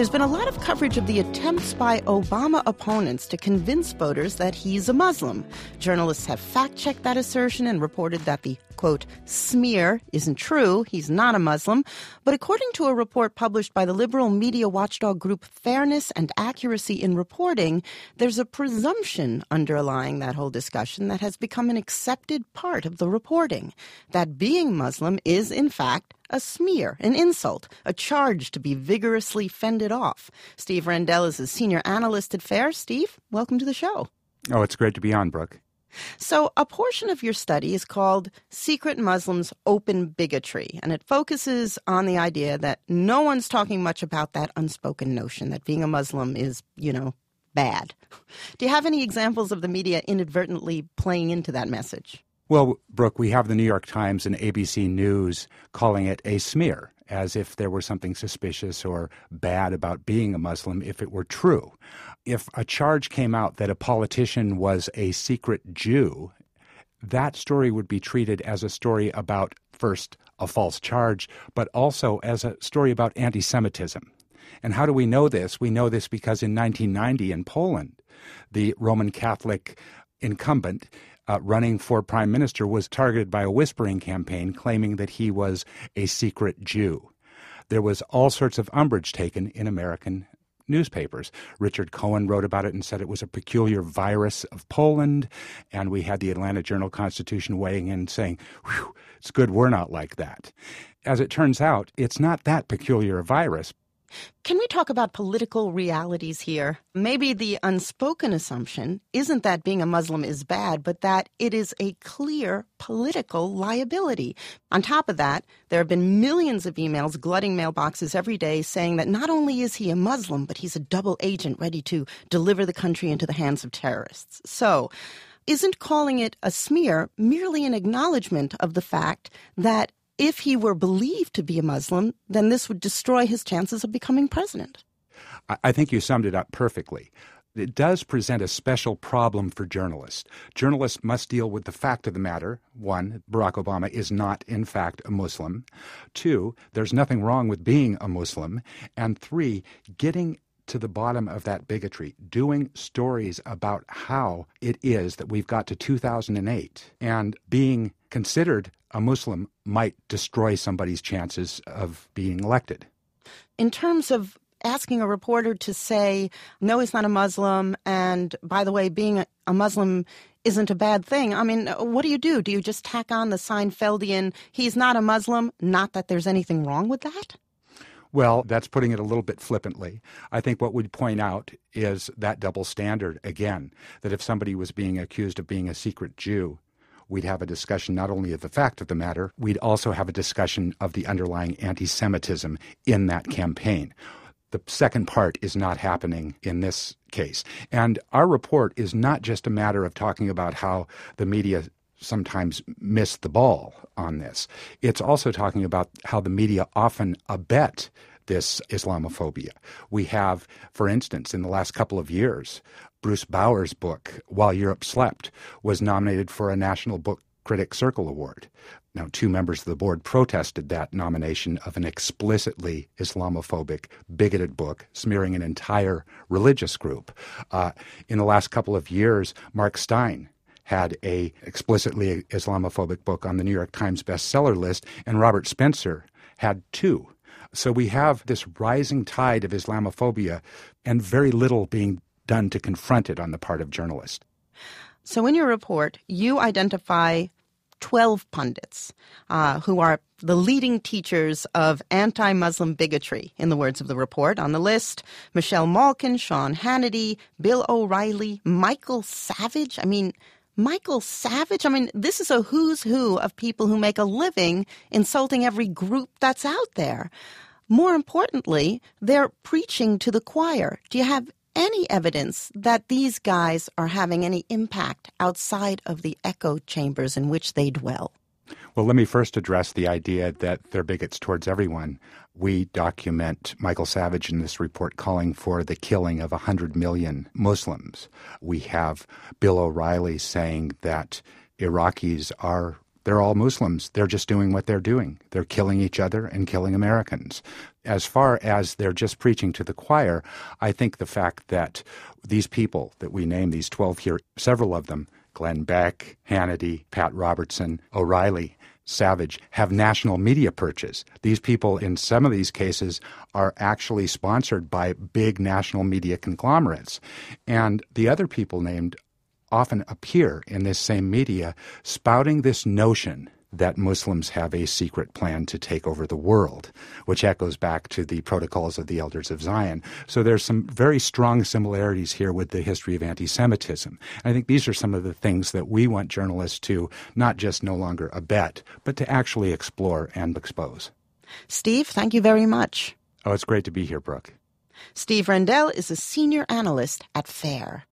There's been a lot of coverage of the attempts by Obama opponents to convince voters that he's a Muslim. Journalists have fact-checked that assertion and reported that the, quote, smear isn't true. He's not a Muslim. But according to a report published by the liberal media watchdog group Fairness and Accuracy in Reporting, there's a presumption underlying that whole discussion that has become an accepted part of the reporting, that being Muslim is, in fact, a smear, an insult, a charge to be vigorously fended off. Steve Rendell is a senior analyst at FAIR. Steve, welcome to the show. Oh, it's great to be on, Brooke. So a portion of your study is called Secret Muslims' Open Bigotry, and it focuses on the idea that no one's talking much about that unspoken notion that being a Muslim is, bad. Do you have any examples of the media inadvertently playing into that message? Well, Brooke, we have the New York Times and ABC News calling it a smear, as if there were something suspicious or bad about being a Muslim if it were true. If a charge came out that a politician was a secret Jew, that story would be treated as a story about, first, a false charge, but also as a story about anti-Semitism. And how do we know this? We know this because in 1990 in Poland, the Roman Catholic incumbent running for prime minister was targeted by a whispering campaign claiming that he was a secret Jew. There was all sorts of umbrage taken in American newspapers. Richard Cohen wrote about it and said it was a peculiar virus of Poland, and we had the Atlanta Journal-Constitution weighing in saying, whew, it's good we're not like that. As it turns out, it's not that peculiar a virus. Can we talk about political realities here? Maybe the unspoken assumption isn't that being a Muslim is bad, but that it is a clear political liability. On top of that, there have been millions of emails glutting mailboxes every day saying that not only is he a Muslim, but he's a double agent ready to deliver the country into the hands of terrorists. So, isn't calling it a smear merely an acknowledgement of the fact that if he were believed to be a Muslim, then this would destroy his chances of becoming president? I think you summed it up perfectly. It does present a special problem for journalists. Journalists must deal with the fact of the matter. One, Barack Obama is not, in fact, a Muslim. Two, there's nothing wrong with being a Muslim. And three, getting to the bottom of that bigotry, doing stories about how it is that we've got to 2008 and being considered a Muslim might destroy somebody's chances of being elected. In terms of asking a reporter to say, no, he's not a Muslim, and by the way, being a Muslim isn't a bad thing. I mean, what do? Do you just tack on the Seinfeldian, he's not a Muslim, not that there's anything wrong with that? Well, that's putting it a little bit flippantly. I think what we'd point out is that double standard again, that if somebody was being accused of being a secret Jew, we'd have a discussion not only of the fact of the matter, we'd also have a discussion of the underlying anti-Semitism in that campaign. The second part is not happening in this case. And our report is not just a matter of talking about how the media sometimes miss the ball on this. It's also talking about how the media often abet this Islamophobia. We have, for instance, in the last couple of years, Bruce Bauer's book, While Europe Slept, was nominated for a National Book Critics Circle Award. Now, 2 members of the board protested that nomination of an explicitly Islamophobic, bigoted book, smearing an entire religious group. In the last couple of years, Mark Stein had a explicitly Islamophobic book on the New York Times bestseller list, and Robert Spencer had 2. So we have this rising tide of Islamophobia and very little being done to confront it on the part of journalists. So in your report, you identify 12 pundits who are the leading teachers of anti-Muslim bigotry, in the words of the report. On the list, Michelle Malkin, Sean Hannity, Bill O'Reilly, Michael Savage. This is a who's who of people who make a living insulting every group that's out there. More importantly, they're preaching to the choir. Do you have any evidence that these guys are having any impact outside of the echo chambers in which they dwell? Well, let me first address the idea that they're bigots towards everyone. We document Michael Savage in this report calling for the killing of 100 million Muslims. We have Bill O'Reilly saying that Iraqis are They're all Muslims. They're just doing what they're doing. They're killing each other and killing Americans. As far as they're just preaching to the choir, I think the fact that these people that we name, these 12 here, several of them, Glenn Beck, Hannity, Pat Robertson, O'Reilly, Savage, have national media purchase. These people, in some of these cases, are actually sponsored by big national media conglomerates. And the other people named often appear in this same media spouting this notion that Muslims have a secret plan to take over the world, which echoes back to the Protocols of the Elders of Zion. So there's some very strong similarities here with the history of anti-Semitism. I think these are some of the things that we want journalists to not just no longer abet, but to actually explore and expose. Steve, thank you very much. Oh, it's great to be here, Brooke. Steve Rendell is a senior analyst at FAIR.